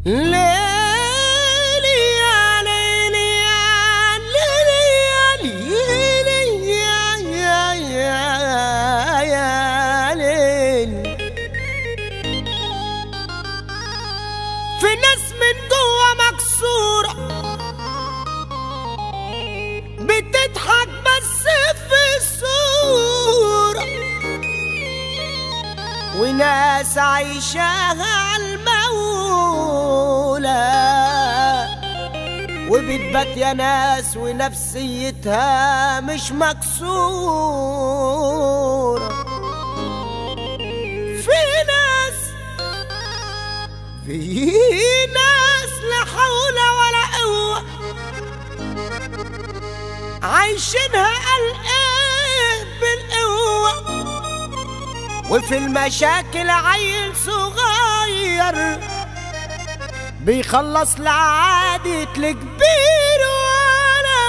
ليلي يا ليلي يا ليلي يا ليلي يا ليلي. في ناس من جوا مكسورة بتضحك بس في الصورة، وناس عايشاها عالمولى وبتبات يا ناس ونفسيتها مش مكسورة. في ناس لا حول ولا قوة عايشينها قلقان بالقوة، وفي المشاكل عيل صغير بيخلص لعادة لكبير ولا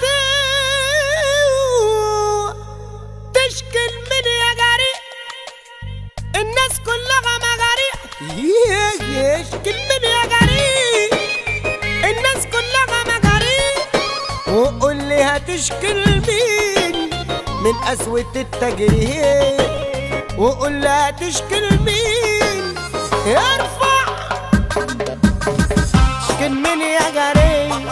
فتوة. تشكل من يا جريء الناس كلها مجاريء، يشكل من يا جريء الناس كلها مجاريء. وقول لي هتشكل مين من قسوة التجريح، وقول لي هتشكل مين ارفع. اشكل من يا جري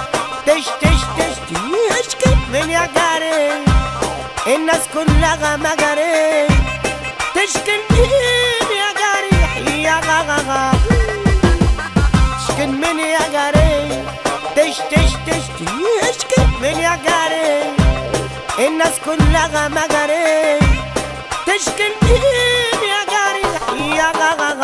اشكل من يا جري الناس كلها مجاري. تشكل مين يا جريح يا غغغ. اشكل من يا جري اشكل من يا جري الناس كلها مجاري. تشكل مين يا جريح يا غغغ.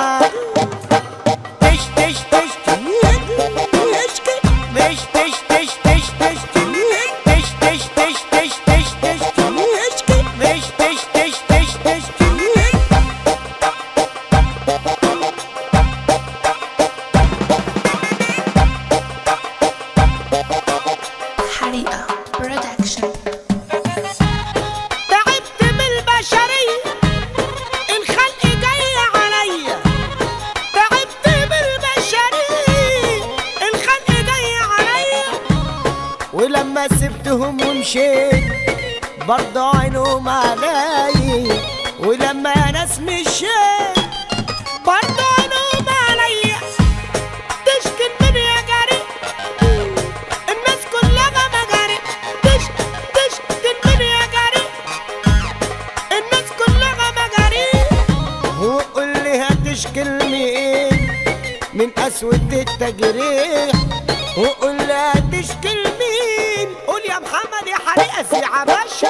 تعبت من البشرية الخلق جاي عليا، تعبت من البشرية الخلق جاي عليا. ولما سبتهم ومشيت برضه عينهم عليا، ولما يا ناس مشيت برضه عينهم عليا. تشكل من يا جري الناس كلها مجاري. تشكل من يا جري الناس كلها مجاري. وقول لي هتشكل مين من قسوة التجريح، وقول لي هتشكل مين. قول يا محمد يا حريقة في عباشة.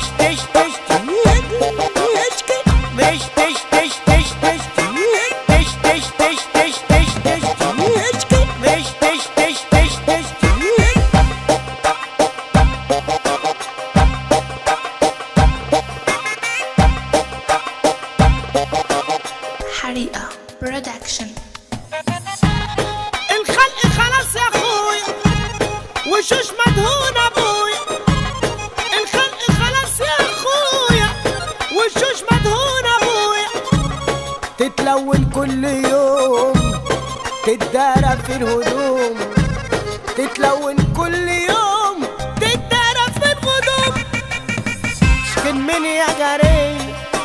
حريقة برودكشن. الخلق خلاص يا اخويا وشوش مدهون ابويا. الخلق خلاص يا اخويا وشوش مدهون ابويا. تتلون كل يوم تتدارى في الهدوم، تتلون كل يوم تتدارى في الهدوم. اشكل من يا جري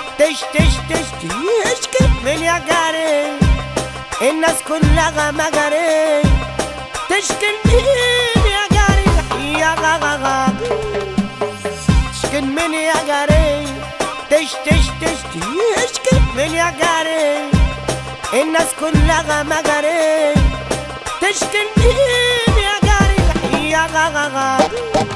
اشكل من يا جري الناس كلها مجاري. تشكل مين يا جري يا غغغ. اشكل من يا جري اشكل من يا جري الناس كلها مجاري. تشكل مين يا جري يا غغغ.